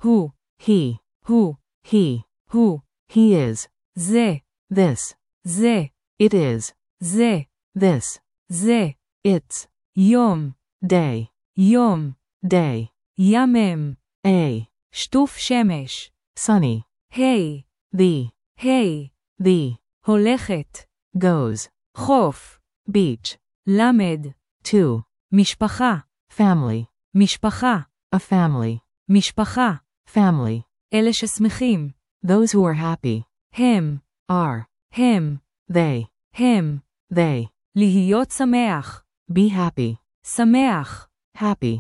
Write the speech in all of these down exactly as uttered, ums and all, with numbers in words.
הוא, he, הוא, he, הוא, he is, זה, this, זה, it is, זה, this, זה, it's, יום, day, יום, day, ימם, a, שטוף שמש, sunny, היי, the, היי, the, הולכת, goes, חוף, beach, למד, to, משפחה, family, משפחה, a family, משפחה, family, אלה ששמחים, those who are happy, הם, are, הם, they, הם, they, להיות שמח, be happy, שמח, happy,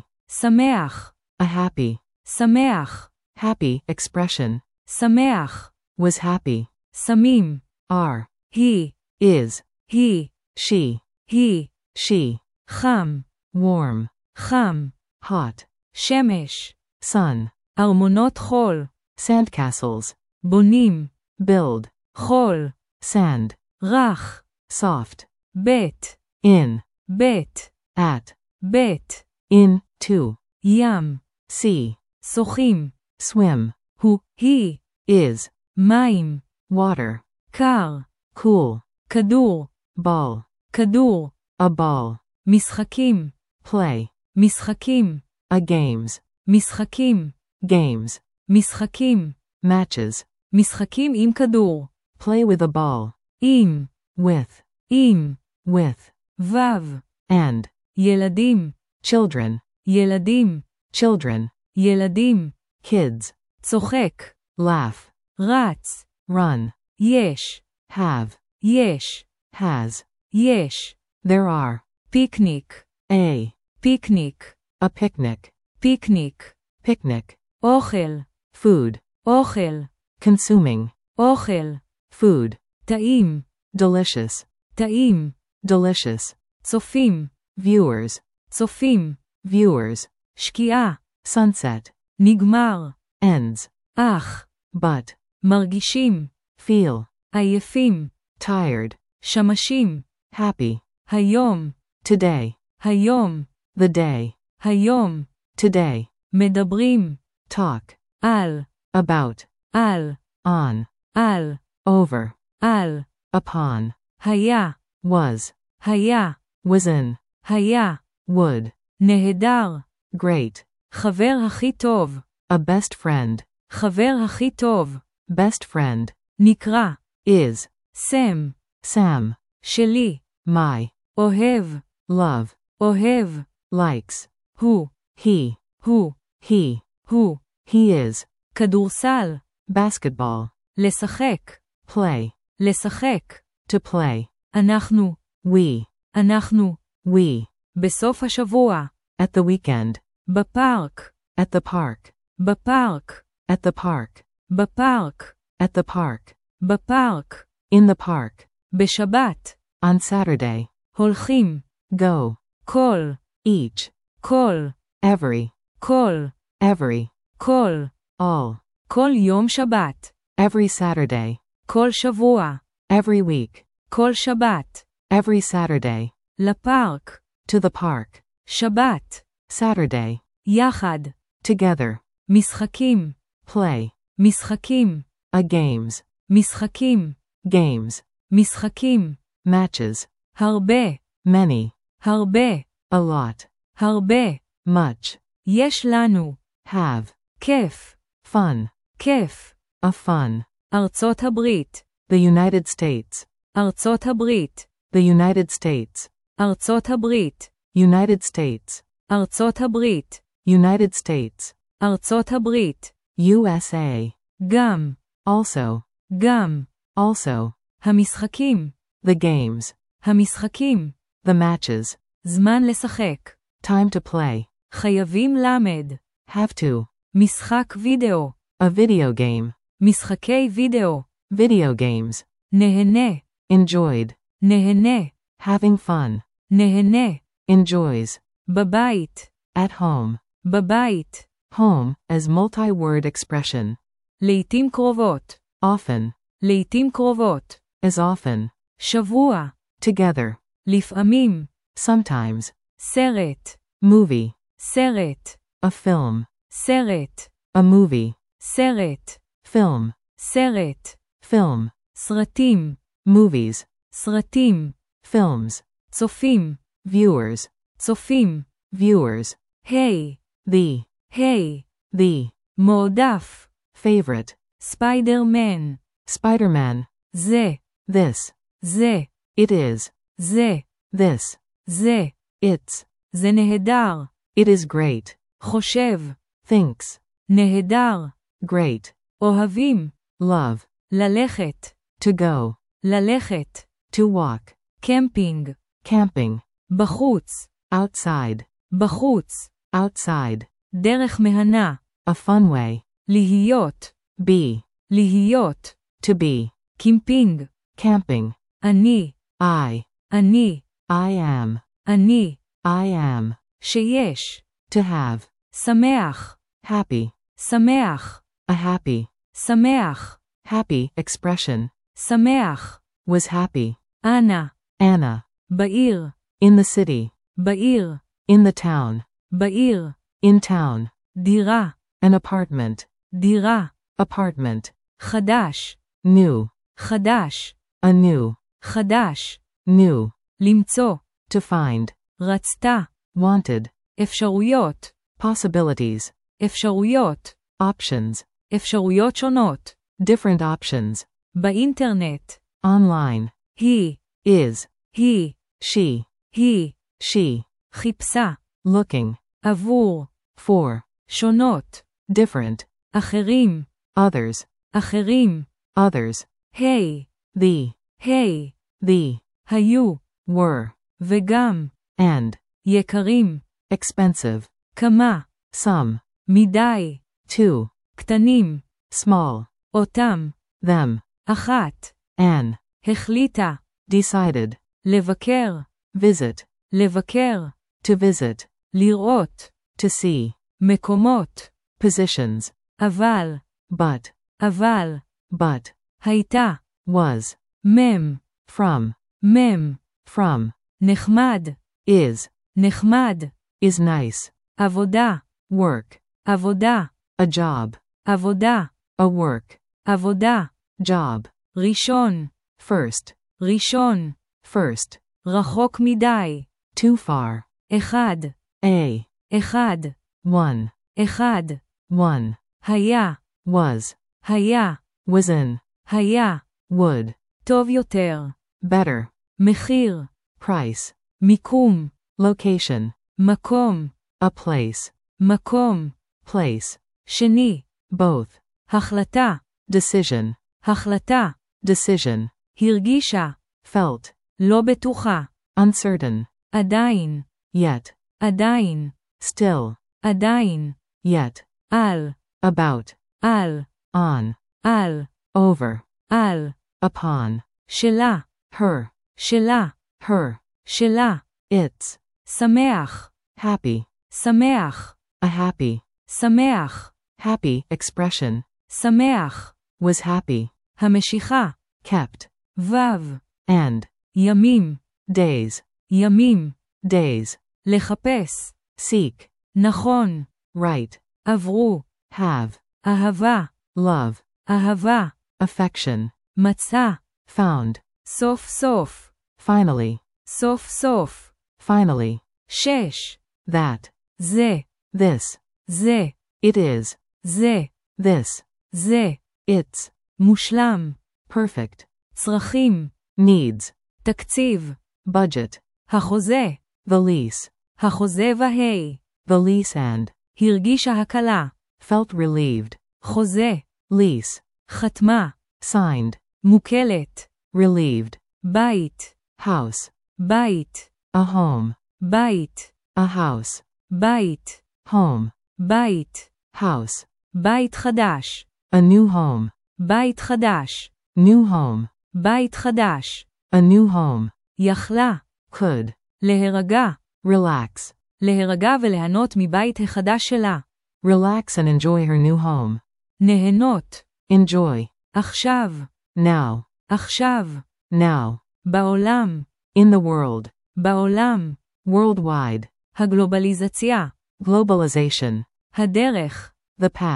שמח, a happy, שמח, happy expression, שמח, was happy, שמים, are, היא, is, היא, she, היא, she, חם, warm, חם, hot, שמש, sun, ארמונות חול, sandcastles, בונים, build, חול, sand, רך, soft, בית, in, בית, at, בית, in, to, ים, sea, שוחים, swim, הוא, היא, is, מים, water, קר, cool, כדור, ball, כדור, a ball, משחקים, play, משחקים, a games, משחקים, games, משחקים, matches, משחקים עם כדור, play with a ball, עם, with, עם, with, וו, and, ילדים, children, ילדים, children, ילדים, kids, צוחק, laugh, רץ, run, יש, have, יש, has, יש, there are, פיקניק, a, פיקניק, a picnic, פיקניק, picnic, אוכל, food, אוכל, consuming, אוכל, food, טעים, delicious, טעים, delicious, צופים, viewers, צופים, viewers, שקיעה, sunset, נגמר, ends, אך, but, מרגישים, feel, עייפים, tired, שמשים, happy, היום, today, היום, the day, היום, today, מדברים, talk, על, about, על, on, על, over, על, upon, היה, was, היה, was in, היה, would, נהדר, great, חבר הכי טוב, a best friend, חבר הכי טוב, best friend, נקרא, is, סם, Sam, שלי, my, אוהב, love, אוהב, likes, הוא, he, הוא, he, הוא, he is, כדורסל, basketball, לשחק, play, לשחק, to play, אנחנו, we, אנחנו, we, בסוף השבוע, at the weekend, בפארק, at the park, בפארק, at the park, בפארק, at the park, בפארק, in the park, בשבת, on Saturday, הולכים, go, כל, each, כל, every, כל, every, כל, all, כל יום שבת, every Saturday, כל שבוע, every week, כל שבת, every Saturday, לפארק, to the park, שבת, Saturday, יחד, together, משחקים, play, משחקים, a games, משחקים, games, משחקים, matches, הרבה, many, הרבה, a lot, הרבה, much, יש לנו, have, כיף, fun, כיף, a fun, ארצות הברית, the United States, ארצות הברית, the United States, ארצות הברית, United States, ארצות הברית, United States, ארצות הברית, U S A, גם, also, גם, also, המשחקים, the games, המשחקים, the matches, זמן לשחק, time to play, חייבים למד, have to, משחק וידאו, a video game, משחקי וידאו, video games, נהנה, enjoyed, נהנה, having fun, נהנה, enjoys, בבית, at home, בבית, home, as multi-word expression, לעתים קרובות, often, לעתים קרובות, as often, שבוע, together, לפעמים, sometimes, סרט, movie, סרט, a film, סרט, A movie. סרט, Film. סרט, Film. סרטים, Movies. סרטים, Films. צופים, Viewers. צופים, Viewers. היי, The. היי, The. מועדף, Favorite. ספיידרמן, Spider-Man. זה, This. זה, It is. זה, This. זה, It's. זה נהדר, It is great. חושב, Thinks. נהדר, Great. אוהבים, Love. ללכת, To go. ללכת, To walk. קמפינג, Camping. בחוץ, Outside. בחוץ, Outside. דרך מהנה, A fun way. להיות, Be. להיות, To be. קימפינג, Camping. אני, I. אני, I am. אני, I am. שיש, To have. שמח, Happy. שמח, A happy. שמח, Happy expression. שמח, Was happy. אנה, Anna. בעיר, In the city. בעיר, In the town. בעיר, In town. דירה, An apartment. דירה, Apartment. חדש, New. חדש, A new. חדש, New. למצוא, To find. רצתה, Wanted. אפשרויות, Possibilities. אפשרויות, Options. אפשרויות שונות, Different options. באינטרנט, Online. היא, Is. היא, She. היא, She. חיפשה, Looking. עבור, For. שונות, Different. אחרים, Others. אחרים, Others. היי, The. היי, The. היו, Were. וגם, And. יקרים, Expensive. כמה, Some. מדי, Two. קטנים, Small. אותם, Them. אחת, An. החליטה, Decided. לבקר, Visit. לבקר, To visit. לראות, To see. מקומות, Positions. אבל, But. אבל, But. הייתה, Was. מם, From. מם, From. נחמד, Is. נחמד, Is nice. עבודה, Work. עבודה, A job. עבודה, A work. עבודה, Job. ראשון, First. ראשון, First. רחוק מדי, Too far. אחד, A. אחד, One. אחד, One. היה, Was. היה, Was in. היה, Would. טוב יותר, Better. מחיר, Price. מיקום, Location. מקום, A place. מקום, Place. שני, Both. החלטה, Decision. החלטה, Decision. הרגישה, Felt. לא בטוחה, Uncertain. עדיין, Yet. עדיין, Still. עדיין, Yet. על, About. על, On. על, Over. על, Upon. שלה, Her. שלה, Her. שלה, It's. שמח, Happy. שמח, A happy. שמח, Happy expression. שמח, Was happy. המשיכה, Kept. וו, And. ימים, Days. ימים, Days. לחפש, Seek. נכון, Right. עברו, Have. אהבה, Love. אהבה, Affection. מצא, Found. סוף סוף, Finally. סוף סוף, Finally. שש, That. זה, This. זה, It is. זה, This. זה, It's. מושלם, Perfect. צרכים, Needs. תקציב, Budget. החוזה, The lease. החוזה והי, The lease and. הרגישה הקלה, Felt relieved. חוזה, Lease. חתמה, Signed. מוקלת, Relieved. בית, House. בית, A home. בית, A house. בית, Home. בית, House. בית חדש, A new home. בית חדש, New home. בית חדש, A new home. יכלה, Could. להירגע, Relax. להירגע וליהנות מבית החדש שלה, Relax and enjoy her new home. נהנות, Enjoy. עכשיו, Now. עכשיו, Now. בעולם, In the world. בעולם, Worldwide. הגלובליזציה, Globalization. הדרך, The path.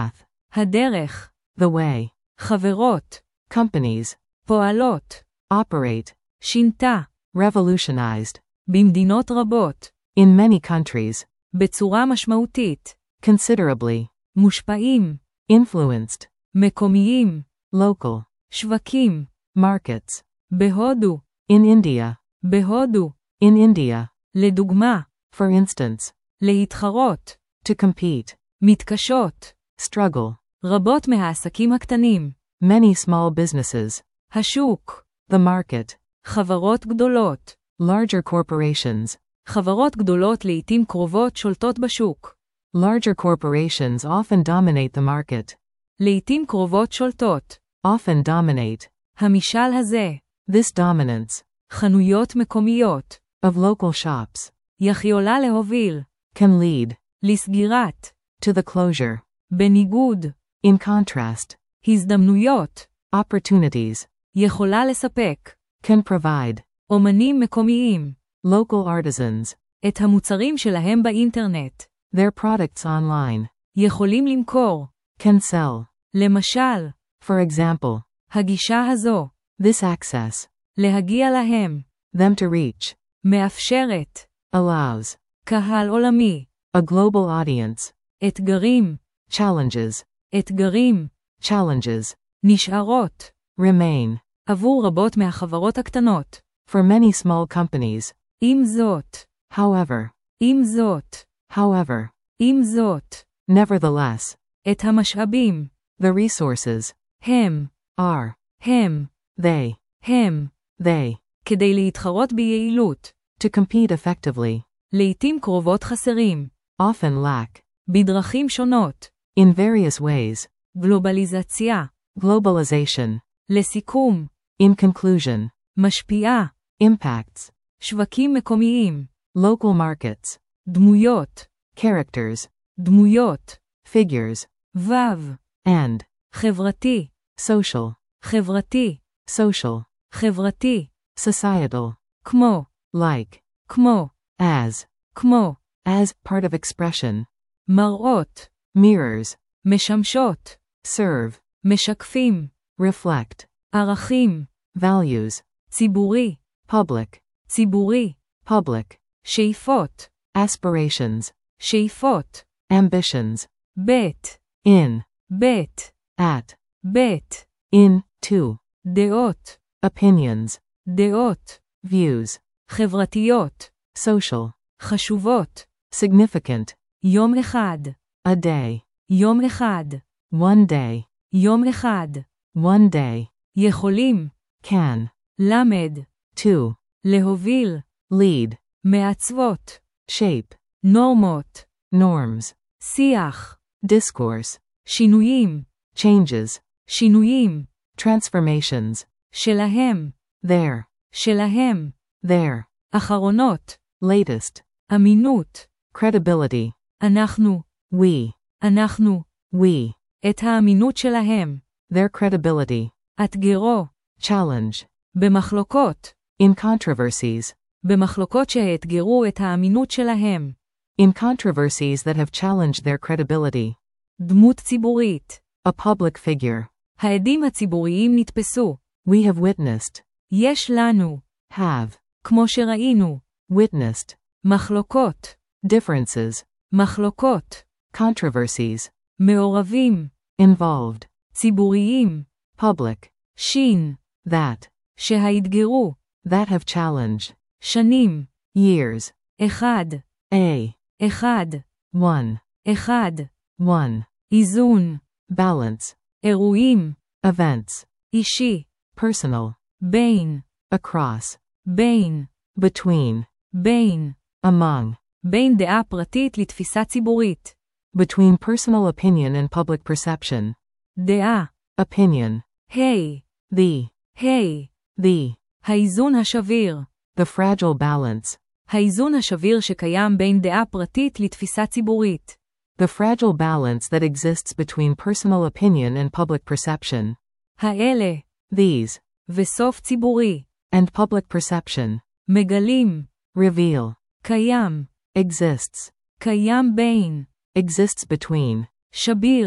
הדרך, the way, חברות, companies, פועלות, operate, שינתה, revolutionized, במדינות רבות, in many countries, בצורה משמעותית, considerably, מושפעים, influenced, מקומיים, local, שווקים, markets, בהודו, in India, בהודו, in India, לדוגמה, for instance, להתחרות, to compete, מתקשות, struggle, רבות מהעסקים הקטנים, many small businesses, השוק, the market, חברות גדולות, larger corporations, חברות גדולות לעתים קרובות שולטות בשוק, larger corporations often dominate the market, לעתים קרובות שולטות, often dominate, המשל הזה, this dominance, חנויות מקומיות, of local shops, יכולה להוביל, can lead, לסגירת, to the closure, בניגוד, in contrast, הזדמנויות, opportunities, יכולה לספק, can provide, אומנים מקומיים, local artisans, את המוצרים שלהם באינטרנט, their products online, יכולים למכור, can sell, למשל, for example, הגישה הזו, this access, להגיע להם, them to reach, מאפשרת, allows, קהל עולמי, a global audience, אתגרים, challenges, אתגרים, challenges, נשארות, remain, עבור רבות מהחברות הקטנות, for many small companies, עם זאת, however, עם זאת, however, עם זאת, nevertheless, את המשאבים, the resources, הם, are, הם, they, הם, they, כדי להתחרות ביעילות, to compete effectively, לעתים קרובות חסרים, often lack, בדרכים שונות, in various ways, גלובליזציה, globalization, לסיכום, in conclusion, משפיעה, impacts, שווקים מקומיים, local markets, דמויות, characters, דמויות, figures, וו, and, חברתי, social, חברתי, social, חברתי, societal, כמו, like, כמו, as, כמו, as, part of expression, מראות, mirrors, משמשות, serve, משקפים, reflect, ערכים, values, ציבורי, public, ציבורי, public, שאיפות, aspirations, שאיפות, ambitions, בית, in, בית, at, בית, in, to, דעות, opinions, דעות, views, חברתיות, social, חשובות, significant, יום אחד, a day, יום אחד, one day, יום אחד, one day, יכולים, can, למד, to, להוביל, lead, מעצבות, shape, נורמות, norms, שיח, discourse, שינויים, changes, שינויים, transformations, שלהם, there, שלהם, there, אחרונות, latest, אמינות, credibility, אנחנו, we, אנחנו, we, את האמינות שלהם, their credibility, אתגרו, challenge, במחלוקות, in controversies, במחלוקות שהאתגרו את האמינות שלהם, in controversies that have challenged their credibility, דמות ציבורית, a public figure, העדים הציבוריים נתפסו, we have witnessed, יש לנו, have, כמו שראינו, witnessed, מחלוקות, differences, מחלוקות, controversies, מעורבים, involved, ציבוריים, public, שין, that, שהאתגרו, that have challenged, שנים, years, אחד, a, אחד, one, אחד, one, איזון, balance, אירועים, events, אישי, personal, בין, across, בין, between, בין, among, בין דעה פרטית לתפיסה ציבורית, between personal opinion and public perception, דעה, opinion, היי, the, היי, the, האיזון השביר, the fragile balance, האיזון השביר שקיים בין דעה פרטית לתפיסה ציבורית, the fragile balance that exists between personal opinion and public perception, האלה, these, וסוף ציבורי, and public perception, מגלים, reveal, קיים, exists, קיים בין, exists between, שביר,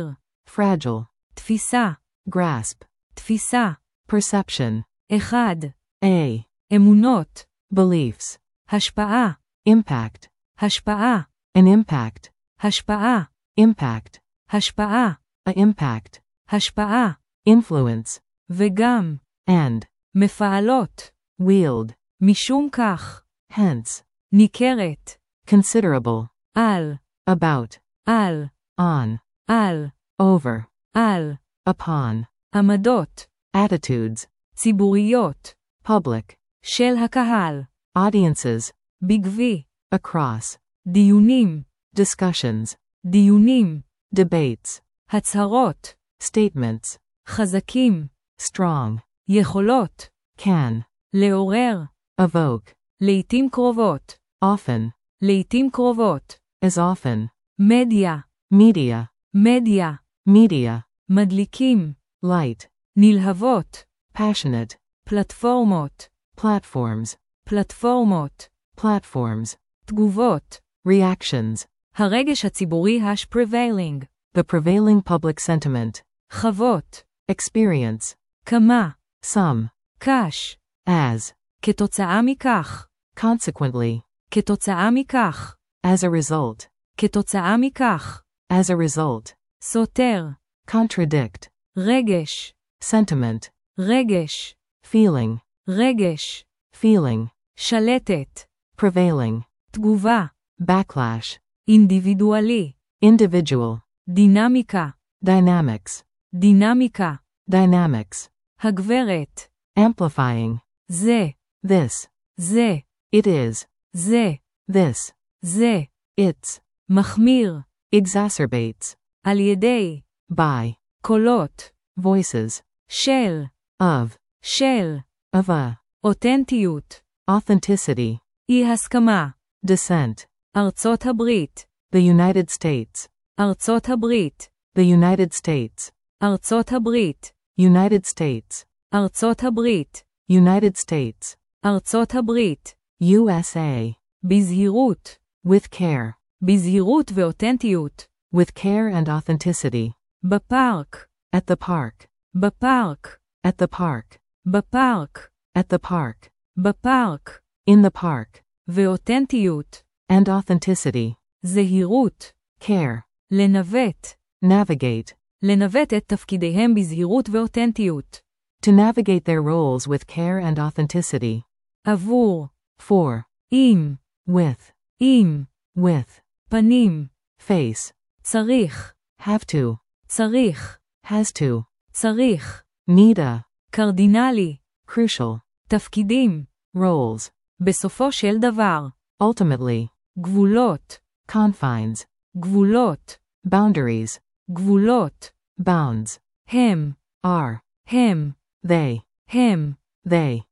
fragile, תפיסה, grasp, תפיסה, perception, אחד, a, אמונות, beliefs, השפעה, impact, השפעה, an impact, השפעה, impact, השפעה, a impact, השפעה, influence, וגם, and, מפעלות, wield, משום כך, hence, ניכרת, considerable, על, about, על, on, על, over, על, upon, עמדות, attitudes, ציבוריות, public, של הקהל, audiences, בגבי, across, דיונים, discussions, דיונים, debates, הצהרות, statements, חזקים, strong, יכולות, can, לעורר, evoke, לעתים קרובות, often, לעתים קרובות, as often, מדיה, media, מדיה, media, מדליקים, light, נלהבות, passionate, פלטפורמות, platforms, פלטפורמות, platforms, תגובות, reactions, הרגש הציבורי הש-prevailing, the prevailing public sentiment, חוות, experience, כמה, some, קש, as, כתוצאה מכך, consequently, כתוצאה מכך, as a result, כתוצאה מכך, as a result, סותר, contradict, רגש, sentiment, רגש, feeling, רגש, feeling, שלטת, prevailing, תגובה, backlash, אינדיבידואלי, individual, דינמיקה, dynamics, דינמיקה, dynamics, הגברת, amplifying, זה, this, זה, it is, זה, this, זה, it's, מחמיר, exacerbates, על ידי, by, קולות, voices, של, of, של, of a, אותנטיות, authenticity, אי הסכמה, dissent, ארצות הברית, the United States, ארצות הברית, the United States, ארצות הברית, United States, ארצות הברית, United States, ארצות הברית, U S A, בזהירות, with care, בזהירות ואותנטיות, with care and authenticity, בפארק, at the park, בפארק, at the park, בפארק, at the park, בפארק, in the park, ואותנטיות, and authenticity, זהירות, care, לנווט, navigate, לנווט את תפקידיהם בזהירות ואותנטיות, to navigate their roles with care and authenticity, עבור, for, עם, with, עם, with, פנים, face, צריך, have to, צריך, has to, צריך, need a, קרדינלי, crucial, תפקידים, roles, בסופו של דבר, ultimately, גבולות, confines, גבולות, boundaries, גבולות, bounds, הם, are, הם, they, הם, they,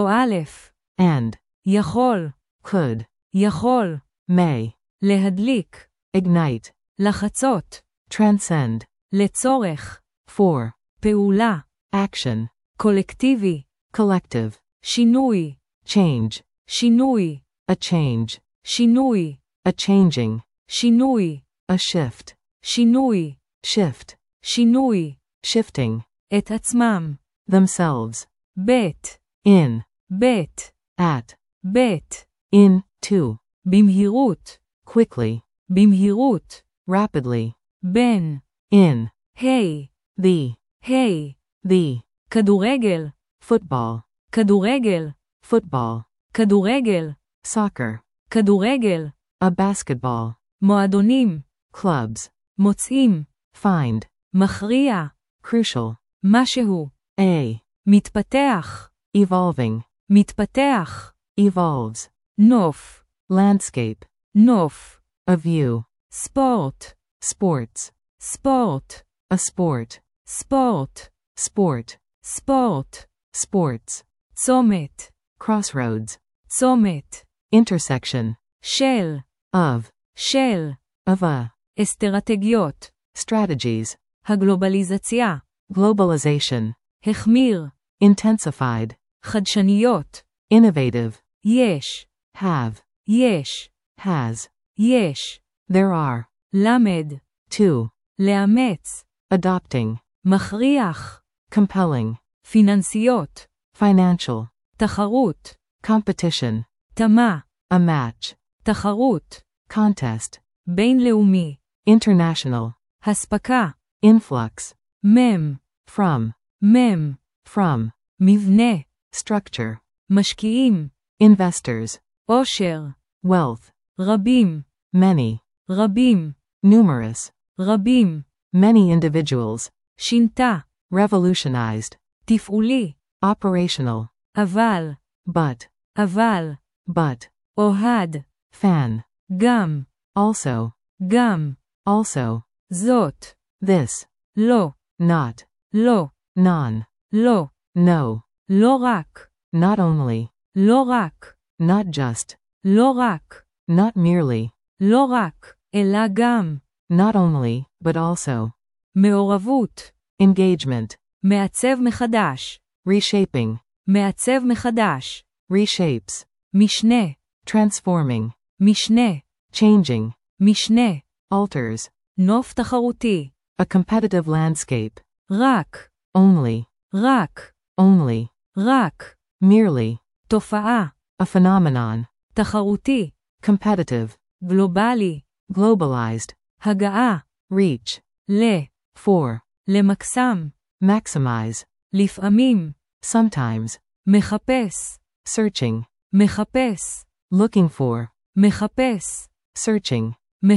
ואלף, and, יכול, could, יכול, may, להדליק, ignite, לחצות, transcend, לצורך, for, פעולה, action, קולקטיבי, collective, שינוי, change, שינוי, a change, שינוי, a changing, שינוי, a shift, שינוי, shift, שינוי, shifting, את עצמם, themselves, בית, in, בית, at, בית, in, to, במהירות, quickly, במהירות, rapidly, בין, in, היי, the, היי, the, כדורגל, football, כדורגל, football, כדורגל, soccer, כדורגל, a basketball, מועדונים, clubs, מוצאים, find, מכריע, crucial, משהו, a, מתפתח, evolving, מתפתח, evolves, נוף, landscape, נוף, a view, ספורט, sports, ספורט, a sport, ספורט, sport, ספורט, sports, צומת, crossroads, צומת, intersection, של, of, של, of a, אסטרטגיות, strategies, הגלובליזציה, globalization, החמיר, intensified, חדשניות, innovative, יש, have, יש, has, יש, there are, למד, to, לאמץ, adopting, מכריח, compelling, פיננסיות, financial, תחרות, competition, תמה, a match, תחרות, contest, בינלאומי, international, הספקה, influx, מם, from, מם, from, מבנה, structure, משקיעים, investors, עושר, wealth, רבים, many, רבים, numerous, רבים, many individuals, שינתה, revolutionized, תפעולי, operational, אבל, but, אבל, but, אוהד, fan, גם, also, גם, also, זאת, this, לא, not, לא, non, לא, no, לא רק, not only, לא רק, not just, לא רק, not merely, לא רק, אלא גם, not only, but also, מעורבות, engagement, מעצב מחדש, reshaping, מעצב מחדש, reshapes, משנה, transforming, משנה, changing, משנה, alters, נוף תחרותי, a competitive landscape, רק, only, רק, only, רק, merely, תופעה, a phenomenon, תחרותי, competitive, גלובלי, globalized, הגעה, reach, ל, for, למקסם, maximize, לפעמים, sometimes, מחפש, searching, מחפש, looking for, מחפש, searching,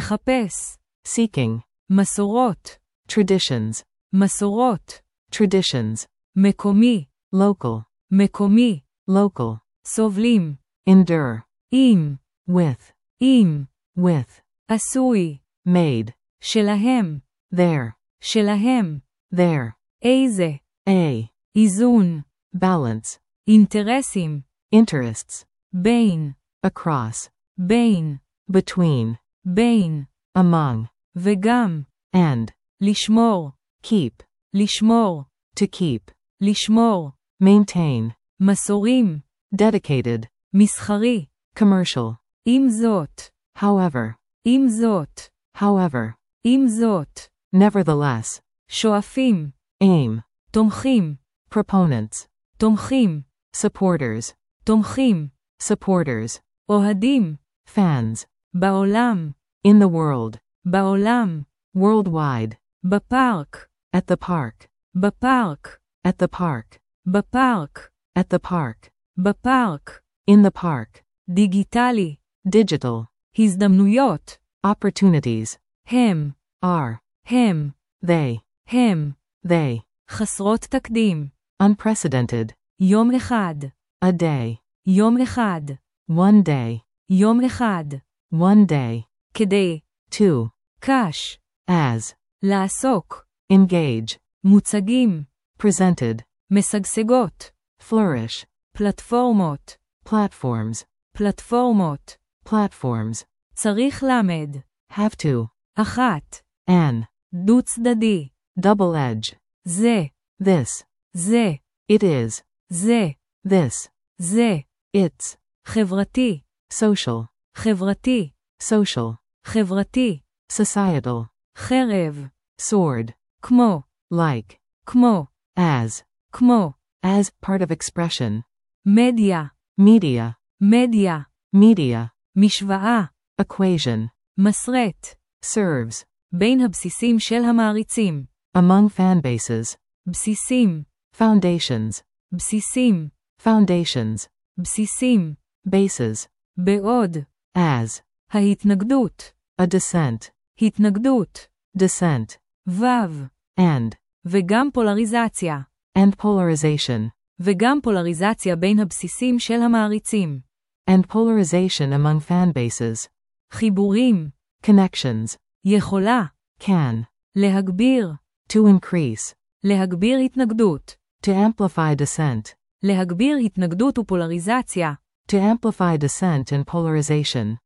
מחפש, seeking, מסורות, traditions, מסורות, traditions, מקומי, local, מקומי, local, סובלים, endure, עם, with, עם, with, עשוי, made, שלהם, there, שלהם, there, איזה, a, איזון, balance, אינטרסים, interests, בין, across, בין, between, בין, among, וגם, and, לשמור, keep, לשמור, to keep, לשמור, maintain, מסורים, dedicated, מסחרי, commercial, עם זאת, however, עם זאת, however, עם זאת, nevertheless, שואפים, aim, תומכים, proponents, תומכים, supporters, תומכים, supporters, אוהדים, fans, בעולם, in the world, בעולם, worldwide, בפארק, at the park, בפארק, at the park, בפארק, at the park, בפארק, in the park, דיגיטלי, digital, הזדמנויות, opportunities, הם, are, הם, they, הם, they, חסרות תקדים, unprecedented, יום אחד, a day, יום אחד, one day, יום אחד, one day, כדי, two, קש, as, לעסוק, engage, מוצגים, presented, משגשגות, flourish, פלטפורמות, platforms, פלטפורמות, platforms, צריך למד, have to, אחת, an, דו צדדי, double edge, זה, this, זה, it is, זה, this, זה, it's, חברתי, social, חברתי, social, חברתי, societal, חרב, sword, כמו, like, כמו, as, כמו, as, part of expression, מדיה, media, מדיה, media, משוואה, equation, מסרט, serves, בין הבסיסים של המעריצים, among fan bases, בסיסים, foundations, בסיסים, foundations, בסיסים, bases, בעוד, as, ההתנגדות, a descent, התנגדות, descent, וו, and, וגם פולריזציה, and polarization, וגם פולריזציה בין הבסיסים של המעריצים, and polarization among fan bases, חיבורים, connections, יכולה, can, להגביר, to increase, להגביר התנגדות, to amplify dissent, להגביר התנגדות ופולריזציה, to amplify dissent and polarization,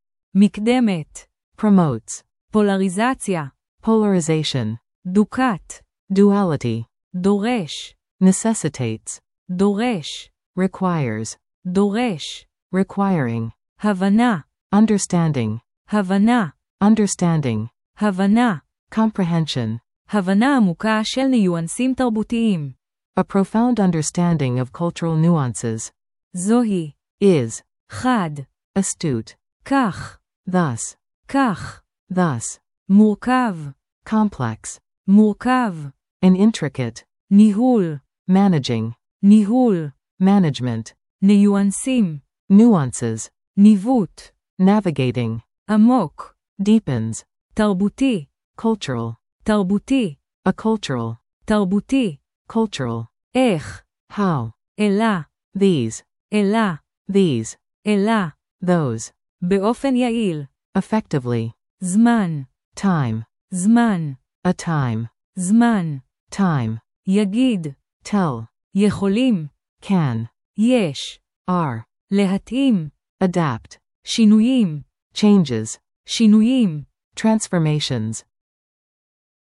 מקדמת, promotes, פולריזציה, polarization, דוקת, duality, דורש, necessitates, דורש, requires, דורש, requiring, הבנה, understanding, הבנה, understanding, הבנה, comprehension, הבנה עמוקה של ניואנסים תרבותיים. A profound understanding of cultural nuances. זוהי. Is. חד. Astute. כך. Thus. כך. Thus. מורכב. Complex. מורכב. And intricate. ניהול. Managing. ניהול. Management. ניואנסים. Nuances. ניווט. Navigating. עמוק. Deepens. תרבותי. Cultural. תרבותי. A cultural. תרבותי. Cultural. איך. How. אלא. These. אלא. These. אלא. Those. באופן יעיל. Effectively. זמן. Time. זמן. A time. זמן. Time. יגיד. Tell. יכולים. Can. יש. Are. להתאים. Adapt. שינויים. Changes. שינויים. Transformations.